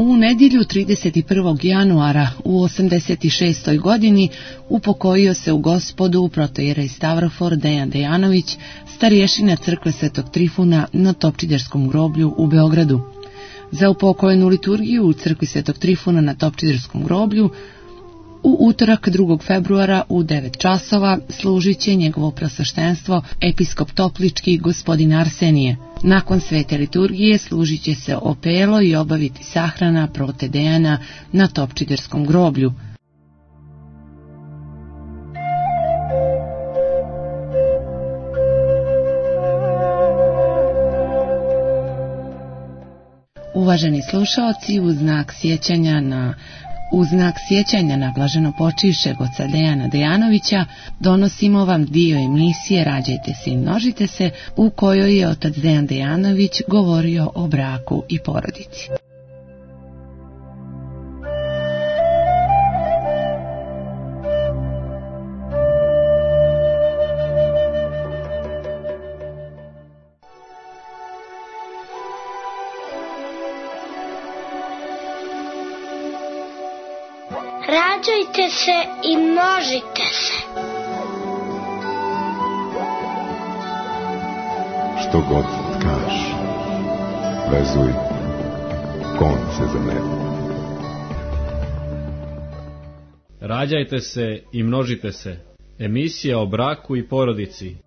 U nedjelju 31. januara u 86. godini upokojio se u Gospodu protoijerej Stavrofor Dejan Dejanović, starješina crkve Svetog Trifuna na Topčiderskom groblju u Beogradu. Za upokojenu liturgiju u crkvi Svetog Trifuna na Topčiderskom groblju u utorak 2. februara u 9 časova služit će njegovo preosveštenstvo episkop Toplički gospodin Arsenije. Nakon svete liturgije služit će se opelo i obaviti sahrana prote Dejana na Topčiderskom groblju. Uvaženi slušaoci, u znak sjećanja na blaženopočivšeg oca Dejana Dejanovića donosimo vam dio emisije Rađajte se i množite se, u kojoj je otac Dejan Dejanović govorio o braku i porodici. Rađajte se i množite se. Što god kažeš, vezuj konce za nebo. Rađajte se i množite se. Emisija o braku i porodici.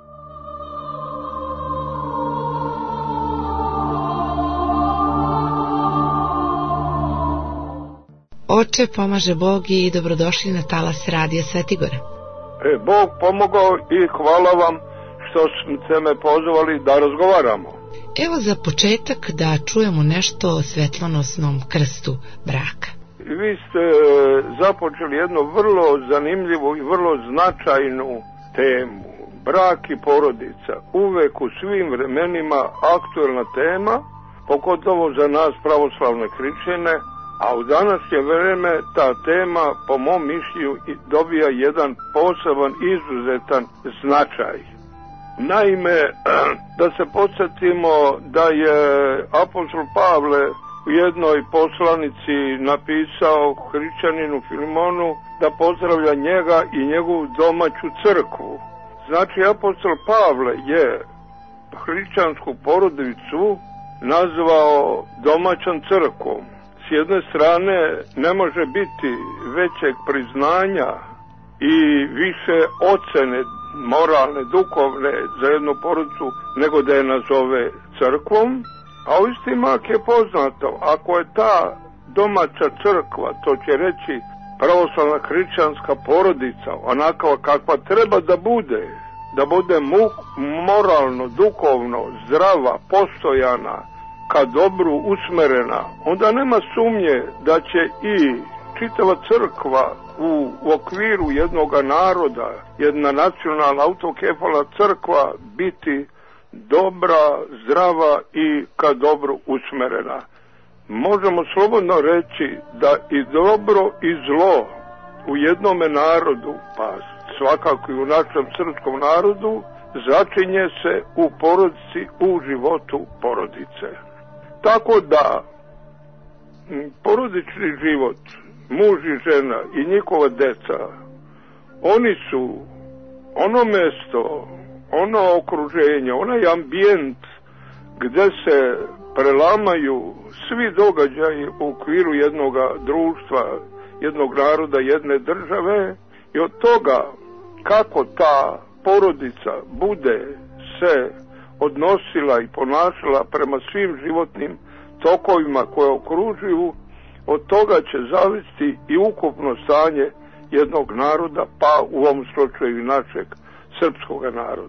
Oče, pomaže Bog i dobrodošli na talas Radija Svetigora. Bog pomogao i hvala vam što ste me pozvali da razgovaramo. Evo za početak da čujemo nešto o svetlonosnom krstu braka. Vi ste započeli jednu vrlo zanimljivu i vrlo značajnu temu. Brak i porodica. Uvek u svim vremenima aktuelna tema, pogotovo za nas pravoslavne hrišćane. A u današnje vreme ta tema, po mom mišljenju, dobija jedan poseban, izuzetan značaj. Naime, da se podsjetimo da je apostol Pavle u jednoj poslanici napisao hrišćaninu Filimonu da pozdravlja njega i njegovu domaću crkvu. Znači, apostol Pavle je hrišćansku porodicu nazvao domaćom crkvom. S jedne strane ne može biti većeg priznanja i više ocene moralne, duhovne za jednu porodicu nego da je nazove crkvom, a u isti mak je poznato, ako je ta domaća crkva, to će reći pravoslavna hrišćanska porodica, onakva kakva treba da bude moralno, duhovno, zdrava, postojana, ka dobru usmerena, onda nema sumnje da će i čitava crkva u okviru jednoga naroda, jedna nacionalna autokefalna crkva biti dobra, zdrava i ka dobru usmerena. Možemo slobodno reći da i dobro i zlo u jednome narodu, pa svakako i u našem srpskom narodu, začinje se u porodici, u životu porodice. Tako da porodični život, muž i žena i njihova deca, oni su ono mesto, ono okruženje, onaj ambijent gdje se prelamaju svi događaji u okviru jednog društva, jednog naroda, jedne države, i od toga kako ta porodica bude se odnosila i ponašala prema svim životnim tokovima koje okružuju, od toga će zavisiti i ukupno stanje jednog naroda, pa u ovom slučaju našeg srpskog naroda.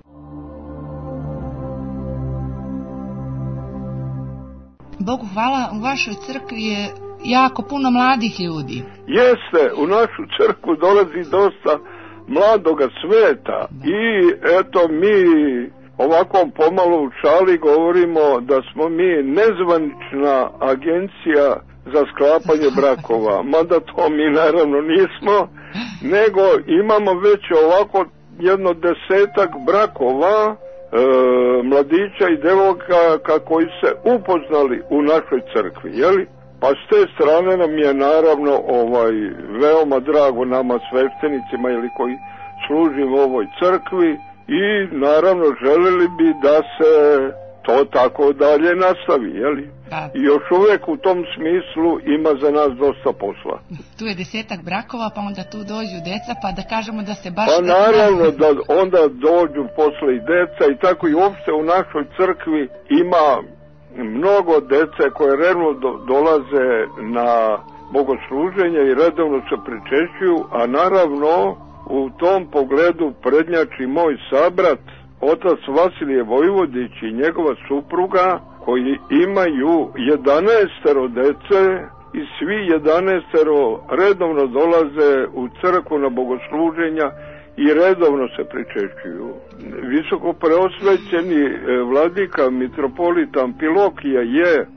Bogu hvala, u vašoj crkvi je jako puno mladih ljudi. Jeste, u našu crkvu dolazi dosta mladoga sveta i eto mi ovako pomalo u šali govorimo da smo mi nezvanična agencija za sklapanje brakova, mada to mi naravno nismo, nego imamo već ovako jedno 10-ak brakova mladića i devojaka koji se upoznali u našoj crkvi, jeli? Pa s te strane nam je naravno veoma drago nama sveštenicima ili koji služimo u ovoj crkvi i naravno želeli bi da se to tako dalje nastavi, jeli? Da. I još uvek u tom smislu ima za nas dosta posla. Tu je 10 brakova, pa onda tu dođu deca, pa da kažemo da se baš... Pa naravno da onda dođu posle i deca i tako i uopšte u našoj crkvi ima mnogo dece koje redovno dolaze na bogosluženje i redovno se pričešćuju, a naravno u tom pogledu prednjači moj sabrat, otac Vasilije Vojvodić i njegova supruga, koji imaju 11 dece i svi 11 redovno dolaze u crkvu na bogosluženja i redovno se pričešćuju. Visoko preosvećeni vladika mitropolita Ampilokija je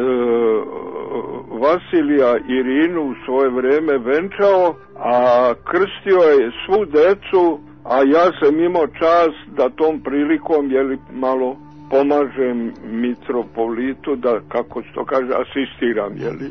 Vasilija Irinu u svoje vreme venčao, a krstio je svu decu, a ja sam imao čast da tom prilikom malo pomažem mitropolitu, da, kako se to kaže, asistiram, jeli?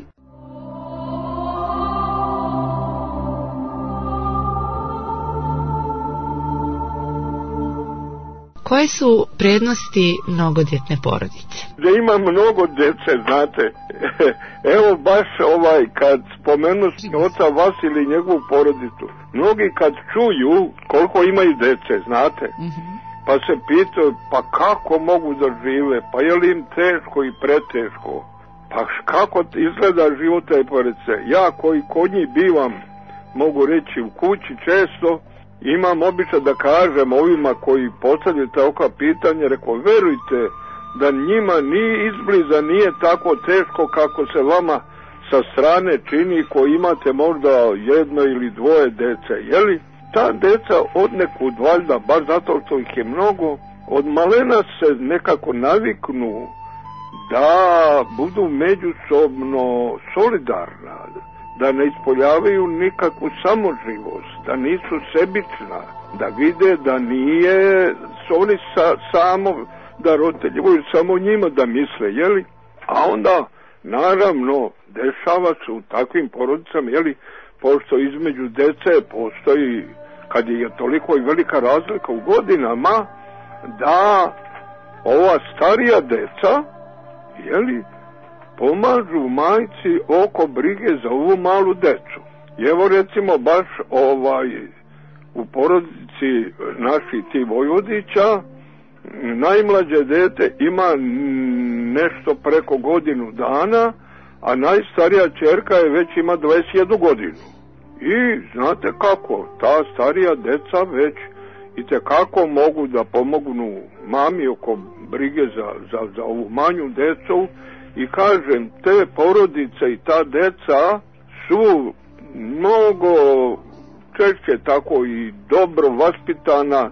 Koje su prednosti mnogodjetne porodice? Da ima mnogo dece, znate. Evo baš kad spomenu oca Vasilija i njegovu porodicu, mnogi kad čuju koliko imaju dece, znate, pa se pitaju, pa kako mogu da žive, pa je li im teško i preteško, pa kako izgleda život te porodice. Ja koji kod njih bivam, mogu reći u kući često, imam običaj da kažem ovima koji postavljaju takva pitanja, rekao, verujte da njima ni izbliza nije tako teško kako se vama sa strane čini koji imate možda 1 ili 2 dece, jeli? Ta deca odnekud valjda, baš zato što ih je mnogo, od malena se nekako naviknu da budu međusobno solidarna, da ne ispoljavaju nikakvu samoživost, da nisu sebična, da vide da nije oni samo, da roditelji samo njima da misle, jeli? A onda, naravno, dešava se u takvim porodicama, jeli, pošto između dece postoji, kad je toliko i velika razlika u godinama, da ova starija deca, jeli, pomažu majci oko brige za ovu malu decu. I evo recimo baš u porodici naših ti Vojvodića najmlađe dete ima nešto preko godinu dana, a najstarija ćerka je već ima 21 godinu. I znate kako, ta starija deca već itekako mogu da pomognu mami oko brige za ovu manju decu. I kažem, te porodice i ta deca su mnogo češće tako i dobro vaspitana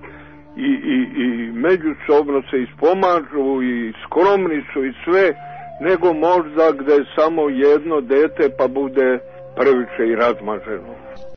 i međusobno se ispomažu i skromni su i sve, nego možda gde je samo jedno dete pa bude previše i razmaženo.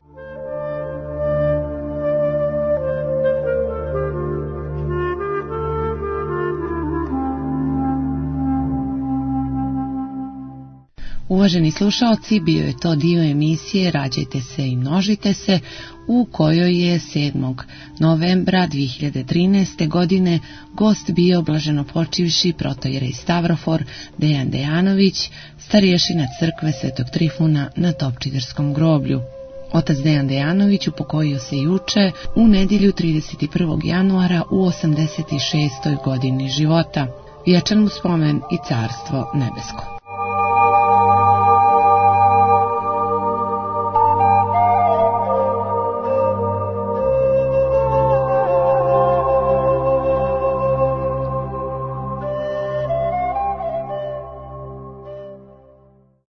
Uvaženi slušaoci, bio je to dio emisije Rađajte se i množite se, u kojoj je 7. novembra 2013. godine gost bio blaženopočivši protoijerej Stavrofor Dejan Dejanović, starješina crkve Svetog Trifuna na Topčiderskom groblju. Otac Dejan Dejanović upokojio se juče u nedjelju 31. januara u 86. godini života. Vječan mu spomen i carstvo nebesko.